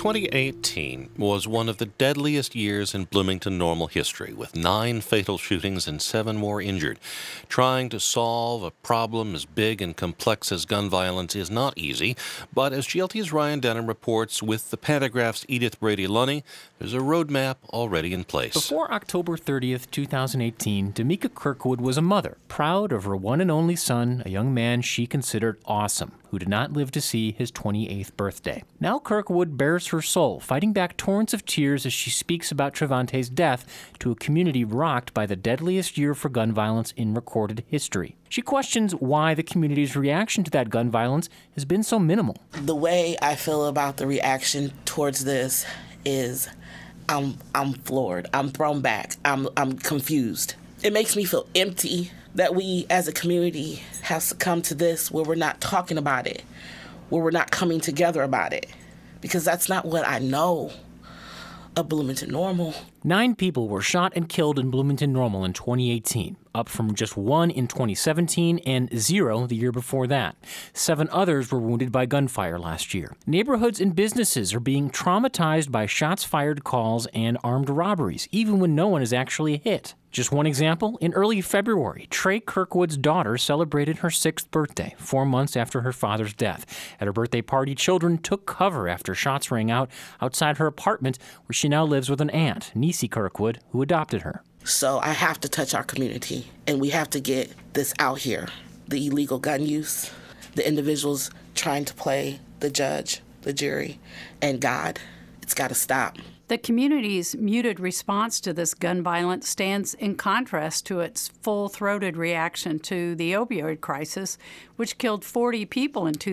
2018 was one of the deadliest years in Bloomington Normal history, with 9 fatal shootings and 7 more injured. Trying to solve a problem as big and complex as gun violence is not easy, but as GLT's Ryan Denham reports with the Pantagraph's Edith Brady-Lunny, there's a roadmap already in place. Before October 30th, 2018, Damika Kirkwood was a mother, proud of her one and only son, a young man she considered awesome, who did not live to see his 28th birthday. Now Kirkwood bears her soul, fighting back torrents of tears as she speaks about Trevante's death to a community rocked by the deadliest year for gun violence in recorded history. She questions why the community's reaction to that gun violence has been so minimal. The way I feel about the reaction towards this is I'm floored. I'm thrown back. I'm confused. It makes me feel empty that we as a community have succumbed to this, where we're not talking about it, where we're not coming together about it, because that's not what I know of Bloomington Normal. 9 people were shot and killed in Bloomington Normal in 2018, up from just 1 in 2017 and 0 the year before that. 7 others were wounded by gunfire last year. Neighborhoods and businesses are being traumatized by shots-fired calls and armed robberies, even when no one is actually hit. Just one example, in early February, Trey Kirkwood's daughter celebrated her 6th birthday, 4 months after her father's death. At her birthday party, children took cover after shots rang out outside her apartment, where she now lives with an aunt, Niecy Kirkwood, who adopted her. So I have to touch our community, and we have to get this out here. The illegal gun use, the individuals trying to play the judge, the jury, and God. It's got to stop. The community's muted response to this gun violence stands in contrast to its full-throated reaction to the opioid crisis, which killed 40 people in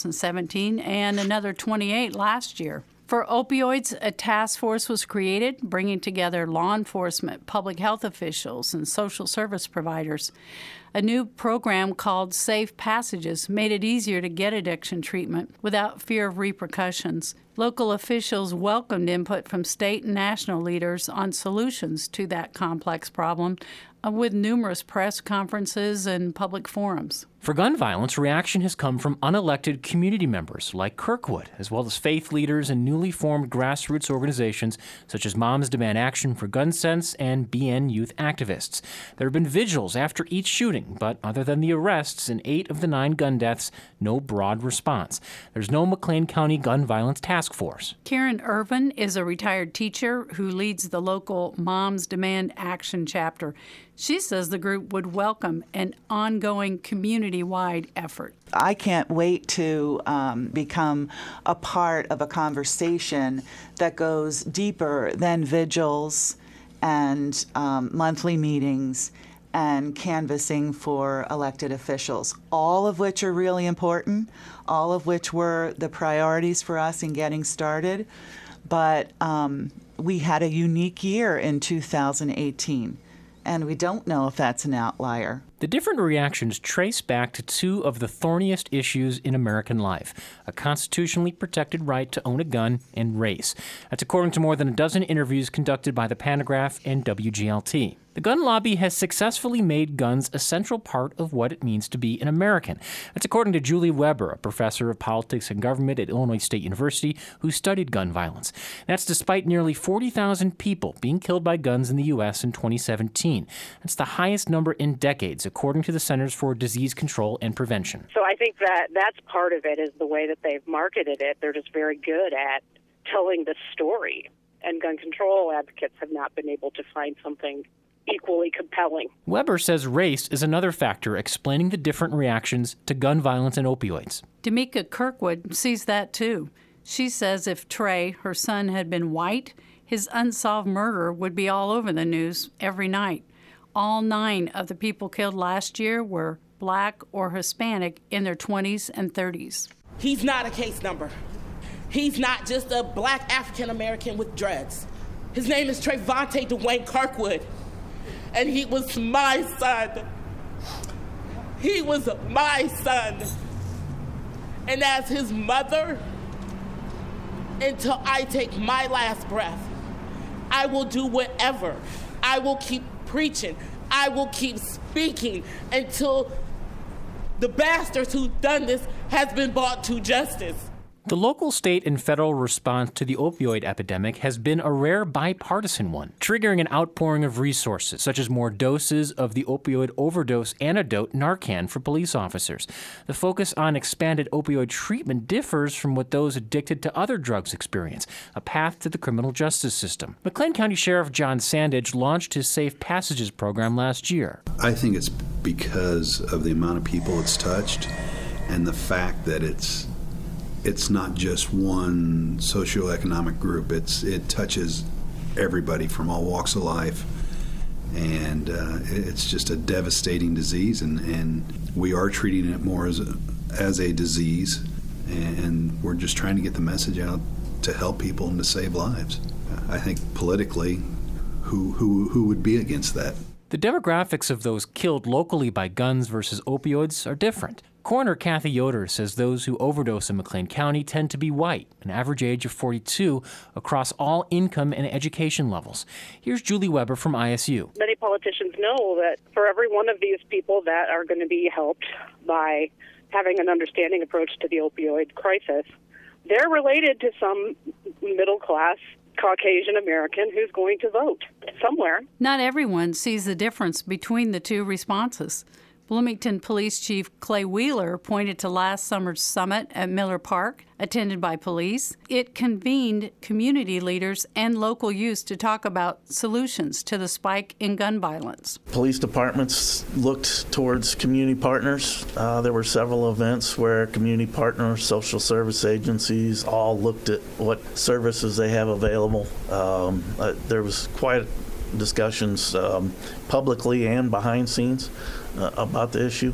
2017 and another 28 last year. For opioids, a task force was created, bringing together law enforcement, public health officials, and social service providers. A new program called Safe Passages made it easier to get addiction treatment without fear of repercussions. Local officials welcomed input from state and national leaders on solutions to that complex problem, with numerous press conferences and public forums. For gun violence, reaction has come from unelected community members like Kirkwood, as well as faith leaders and newly formed grassroots organizations such as Moms Demand Action for Gun Sense and BN Youth Activists. There have been vigils after each shooting, but other than the arrests in 8 of the 9 gun deaths, no broad response. There's no McLean County Gun Violence Task Force. Karen Irvin is a retired teacher who leads the local Moms Demand Action chapter. She says the group would welcome an ongoing community-wide effort. I can't wait to become a part of a conversation that goes deeper than vigils and monthly meetings and canvassing for elected officials, all of which are really important, all of which were the priorities for us in getting started. But we had a unique year in 2018. And we don't know if that's an outlier. The different reactions trace back to 2 of the thorniest issues in American life: a constitutionally protected right to own a gun and race. That's according to more than a dozen interviews conducted by the Pantagraph and WGLT. The gun lobby has successfully made guns a central part of what it means to be an American. That's according to Julie Weber, a professor of politics and government at Illinois State University who studied gun violence. That's despite nearly 40,000 people being killed by guns in the U.S. in 2017. That's the highest number in decades, according to the Centers for Disease Control and Prevention. So I think that's part of it, is the way that they've marketed it. They're just very good at telling the story, and gun control advocates have not been able to find something equally compelling. Weber says race is another factor explaining the different reactions to gun violence and opioids. Damika Kirkwood sees that too. She says if Trey, her son, had been white, his unsolved murder would be all over the news every night. All 9 of the people killed last year were Black or Hispanic in their 20s and 30s. He's not a case number. He's not just a Black African-American with dreads. His name is Trevante Dwayne Kirkwood, and he was my son. He was my son. And as his mother, until I take my last breath, I will do whatever. I will keep preaching. I will keep speaking until the bastards who've done this has been brought to justice. The local, state, and federal response to the opioid epidemic has been a rare bipartisan one, triggering an outpouring of resources, such as more doses of the opioid overdose antidote Narcan for police officers. The focus on expanded opioid treatment differs from what those addicted to other drugs experience, a path to the criminal justice system. McLean County Sheriff John Sandage launched his Safe Passages program last year. I think it's because of the amount of people it's touched and the fact that it's not just one socioeconomic group. It touches everybody from all walks of life, and it's just a devastating disease, and we are treating it more as a disease, and we're just trying to get the message out to help people and to save lives. I think politically, who would be against that? The demographics of those killed locally by guns versus opioids are different. Coroner Kathy Yoder says those who overdose in McLean County tend to be white, an average age of 42, across all income and education levels. Here's Julie Weber from ISU. Many politicians know that for every one of these people that are going to be helped by having an understanding approach to the opioid crisis, they're related to some middle-class Caucasian American who's going to vote somewhere. Not everyone sees the difference between the two responses. Bloomington Police Chief Clay Wheeler pointed to last summer's summit at Miller Park, attended by police. It convened community leaders and local youth to talk about solutions to the spike in gun violence. Police departments looked towards community partners. There were several events where community partners, social service agencies all looked at what services they have available. There was quite discussions publicly and behind scenes about the issue.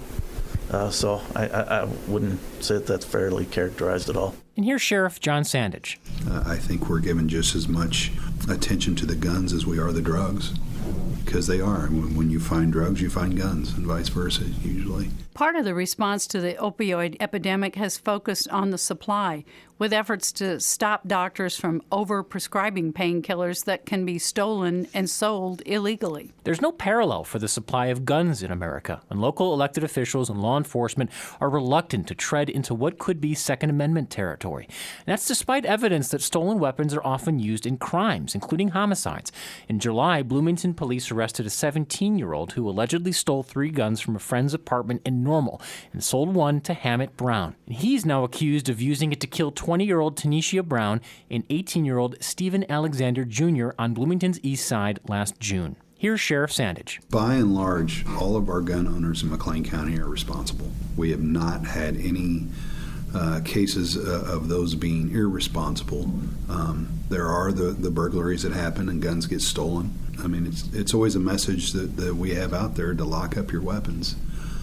So I wouldn't say that's fairly characterized at all. And here's Sheriff John Sandage. I think we're giving just as much attention to the guns as we are the drugs, because they are. When you find drugs, you find guns, and vice versa, usually. Part of the response to the opioid epidemic has focused on the supply, with efforts to stop doctors from over-prescribing painkillers that can be stolen and sold illegally. There's no parallel for the supply of guns in America, and local elected officials and law enforcement are reluctant to tread into what could be Second Amendment territory. And that's despite evidence that stolen weapons are often used in crimes, including homicides. In July, Bloomington police arrested a 17-year-old who allegedly stole 3 guns from a friend's apartment in Normal and sold one to Hammett Brown. And he's now accused of using it to kill 20-year-old Tanisha Brown and 18-year-old Stephen Alexander Jr. on Bloomington's east side last June. Here's Sheriff Sandage. By and large, all of our gun owners in McLean County are responsible. We have not had any cases of those being irresponsible. There are the burglaries that happen and guns get stolen. I mean, it's always a message that we have out there to lock up your weapons,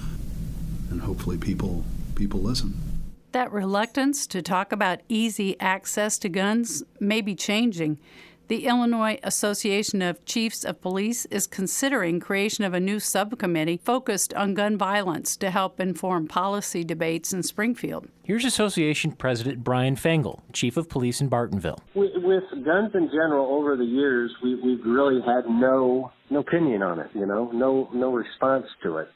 and hopefully people listen. That reluctance to talk about easy access to guns may be changing. The Illinois Association of Chiefs of Police is considering creation of a new subcommittee focused on gun violence to help inform policy debates in Springfield. Here's Association President Brian Fengel, Chief of Police in Bartonville. With guns in general, over the years, we've really had no opinion on it, no response to it.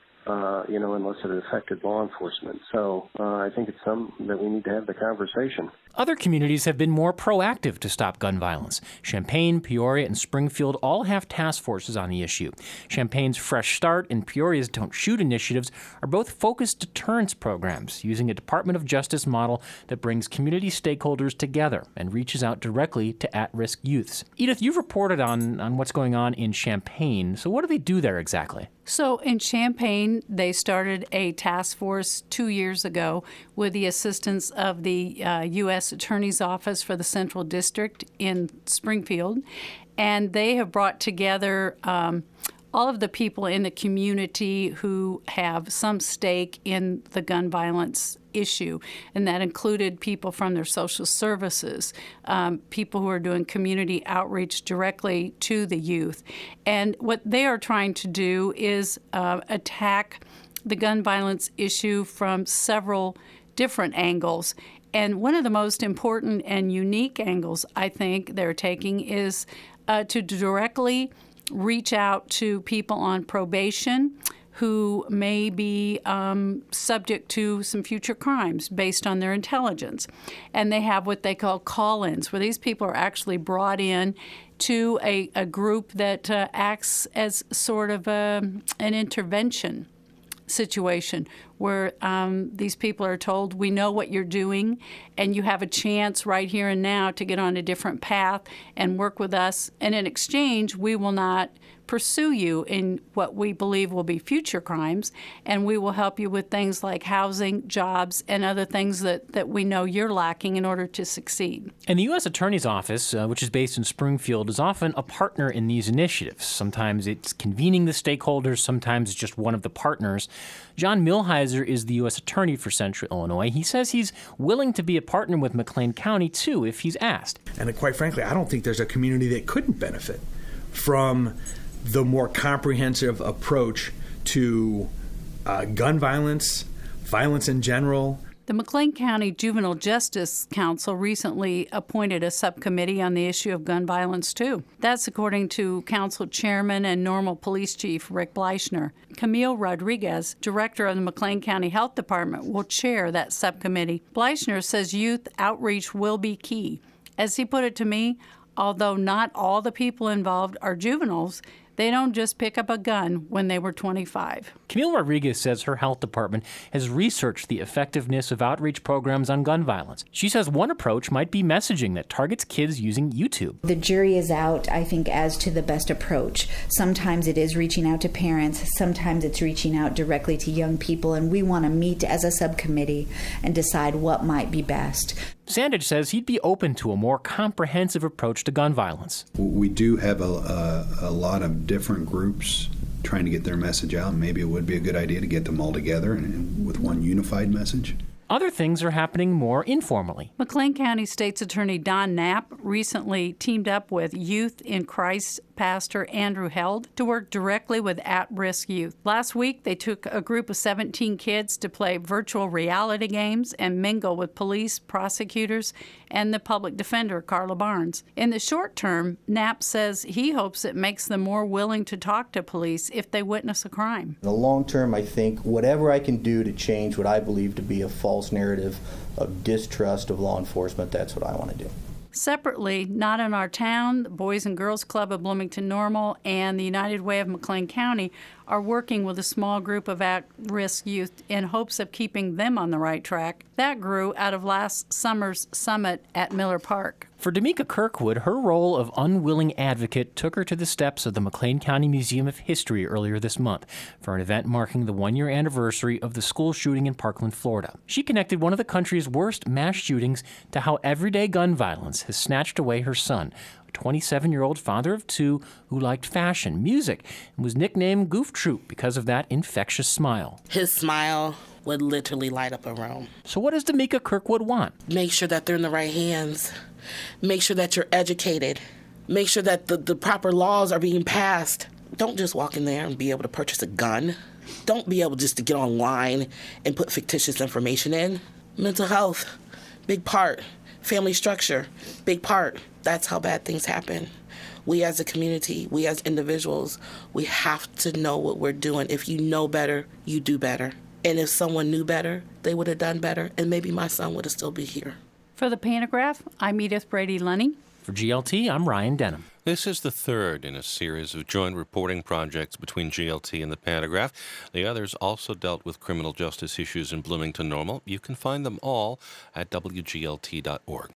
Unless it affected law enforcement. So I think it's something that we need to have the conversation. Other communities have been more proactive to stop gun violence. Champaign, Peoria, and Springfield all have task forces on the issue. Champaign's Fresh Start and Peoria's Don't Shoot initiatives are both focused deterrence programs using a Department of Justice model that brings community stakeholders together and reaches out directly to at-risk youths. Edith, you've reported on what's going on in Champaign, so what do they do there exactly? So in Champaign, they started a task force 2 years ago with the assistance of the U.S. Attorney's Office for the Central District in Springfield. And they have brought together all of the people in the community who have some stake in the gun violence issue, and that included people from their social services, people who are doing community outreach directly to the youth. And what they are trying to do is attack the gun violence issue from several different angles. And one of the most important and unique angles I think they're taking is to directly reach out to people on probation, who may be subject to some future crimes based on their intelligence. And they have what they call call-ins, where these people are actually brought in to a group that acts as sort of an intervention situation where these people are told, we know what you're doing, and you have a chance right here and now to get on a different path and work with us. And in exchange, we will not pursue you in what we believe will be future crimes, and we will help you with things like housing, jobs, and other things that we know you're lacking in order to succeed. And the U.S. Attorney's Office, which is based in Springfield, is often a partner in these initiatives. Sometimes it's convening the stakeholders, sometimes it's just one of the partners. John Millhiser is the U.S. Attorney for Central Illinois. He says he's willing to be a partner with McLean County, too, if he's asked. And quite frankly, I don't think there's a community that couldn't benefit from the more comprehensive approach to gun violence, violence in general. The McLean County Juvenile Justice Council recently appointed a subcommittee on the issue of gun violence, too. That's according to Council Chairman and Normal Police Chief Rick Bleichner. Camille Rodriguez, director of the McLean County Health Department, will chair that subcommittee. Bleichner says youth outreach will be key. As he put it to me, although not all the people involved are juveniles, they don't just pick up a gun when they were 25. Camille Rodriguez says her health department has researched the effectiveness of outreach programs on gun violence. She says one approach might be messaging that targets kids using YouTube. The jury is out, I think, as to the best approach. Sometimes it is reaching out to parents, sometimes it's reaching out directly to young people, and we want to meet as a subcommittee and decide what might be best. Sandage says he'd be open to a more comprehensive approach to gun violence. We do have a lot of different groups trying to get their message out. Maybe it would be a good idea to get them all together and with one unified message. Other things are happening more informally. McLean County State's Attorney Don Knapp recently teamed up with Youth in Christ Pastor Andrew Held to work directly with at-risk youth. Last week, they took a group of 17 kids to play virtual reality games and mingle with police, prosecutors, and the public defender, Carla Barnes. In the short term, Knapp says he hopes it makes them more willing to talk to police if they witness a crime. In the long term, I think whatever I can do to change what I believe to be a false narrative of distrust of law enforcement, that's what I want to do. Separately, Not in Our Town, the Boys and Girls Club of Bloomington Normal, and the United Way of McLean County are working with a small group of at-risk youth in hopes of keeping them on the right track. That grew out of last summer's summit at Miller Park. For D'Amica Kirkwood, her role of unwilling advocate took her to the steps of the McLean County Museum of History earlier this month for an event marking the one-year anniversary of the school shooting in Parkland, Florida. She connected one of the country's worst mass shootings to how everyday gun violence has snatched away her son, a 27-year-old father of two who liked fashion, music, and was nicknamed Goof Troop because of that infectious smile. His smile would literally light up a room. So what does D'Amica Kirkwood want? Make sure that they're in the right hands. Make sure that you're educated. Make sure that the proper laws are being passed. Don't just walk in there and be able to purchase a gun. Don't be able just to get online and put fictitious information in. Mental health, big part. Family structure, big part. That's how bad things happen. We as a community, we as individuals, we have to know what we're doing. If you know better, you do better. And if someone knew better, they would have done better, and maybe my son would have still be here. For the Pantograph, I'm Edith Brady-Lunny. For GLT, I'm Ryan Denham. This is the third in a series of joint reporting projects between GLT and the Pantograph. The others also dealt with criminal justice issues in Bloomington Normal. You can find them all at WGLT.org.